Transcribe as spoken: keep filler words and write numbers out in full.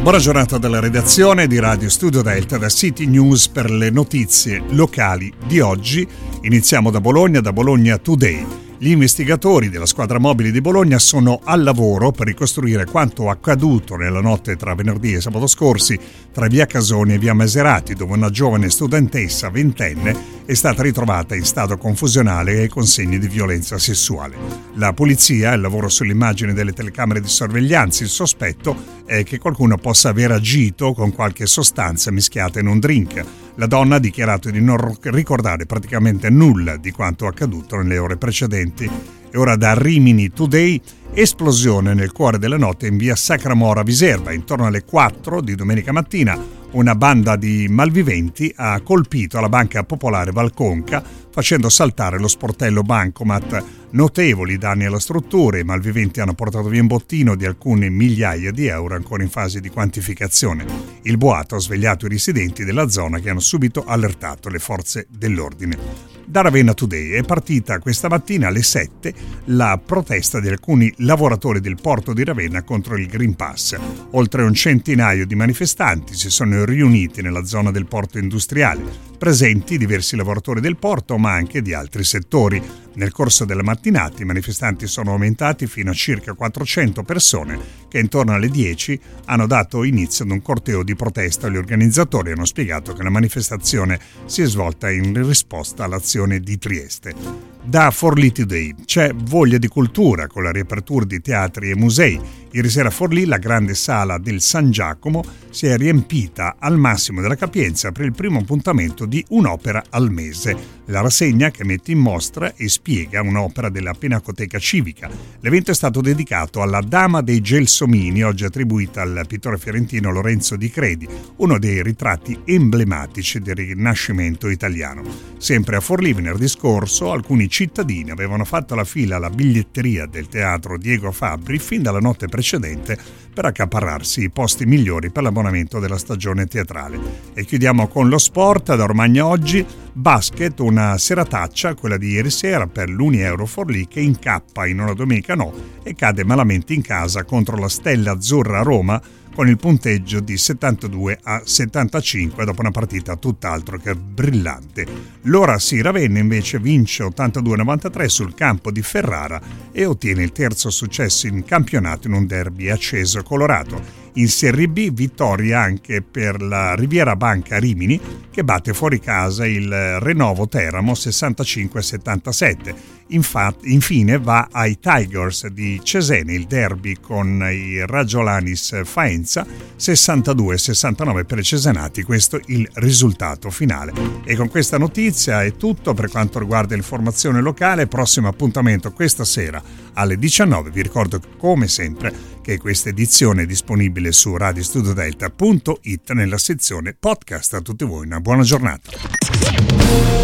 Buona giornata dalla redazione di Radio Studio Delta da City News per le notizie locali di oggi. Iniziamo da Bologna, da Bologna Today. Gli investigatori della squadra mobile di Bologna sono al lavoro per ricostruire quanto accaduto nella notte tra venerdì e sabato scorsi tra via Casoni e via Maserati, dove una giovane studentessa ventenne è stata ritrovata in stato confusionale e con segni di violenza sessuale. La polizia ha il lavoro sulle immagini delle telecamere di sorveglianza. Il sospetto è che qualcuno possa aver agito con qualche sostanza mischiata in un drink. La donna ha dichiarato di non ricordare praticamente nulla di quanto accaduto nelle ore precedenti. E ora da Rimini Today, esplosione nel cuore della notte in via Sacra Mora Viserba. Intorno alle quattro di domenica mattina una banda di malviventi ha colpito la Banca Popolare Valconca facendo saltare lo sportello bancomat. Notevoli danni alla struttura, i malviventi hanno portato via un bottino di alcune migliaia di euro ancora in fase di quantificazione. Il boato ha svegliato i residenti della zona che hanno subito allertato le forze dell'ordine. Da Ravenna Today è partita questa mattina alle sette la protesta di alcuni lavoratori del porto di Ravenna contro il Green Pass. Oltre un centinaio di manifestanti si sono riuniti nella zona del porto industriale. Presenti diversi lavoratori del porto ma anche di altri settori. Nel corso della mattinata i manifestanti sono aumentati fino a circa quattrocento persone che intorno alle dieci hanno dato inizio ad un corteo di protesta. Gli organizzatori hanno spiegato che la manifestazione si è svolta in risposta all'azione di Trieste. Da Forlì Today c'è voglia di cultura con la riapertura di teatri e musei. Ieri sera a Forlì la grande sala del San Giacomo si è riempita al massimo della capienza per il primo appuntamento di un'opera al mese. La rassegna che mette in mostra e spiega un'opera della Pinacoteca Civica. L'evento è stato dedicato alla Dama dei Gelsomini, oggi attribuita al pittore fiorentino Lorenzo Di Credi, uno dei ritratti emblematici del Rinascimento italiano. Sempre a Forlì venerdì scorso alcuni cittadini avevano fatto la fila alla biglietteria del teatro Diego Fabbri fin dalla notte precedente per accaparrarsi i posti migliori per l'abbonamento della stagione teatrale. E chiudiamo con lo sport. Da Romagna Oggi, basket, una serataccia, quella di ieri sera per l'Uni Euro Forlì, che incappa in una domenica no e cade malamente in casa contro la Stella Azzurra Roma con il punteggio di settantadue a settantacinque dopo una partita tutt'altro che brillante. L'Ora sì Ravenna invece vince ottantadue a novantatré sul campo di Ferrara e ottiene il terzo successo in campionato in un derby acceso e colorato. In Serie B vittoria anche per la Riviera Banca Rimini che batte fuori casa il Renovo Teramo sessantacinque a settantasette. Infatti, infine va ai Tigers di Cesena il derby con i Raggiolanis Faenza sessantadue a sessantanove per i cesenati. Questo il risultato finale. E con questa notizia è tutto per quanto riguarda l'informazione locale. Prossimo appuntamento questa sera alle diciannove. Vi ricordo come sempre che questa edizione è disponibile su radio studio delta punto it nella sezione podcast. A tutti voi una buona giornata.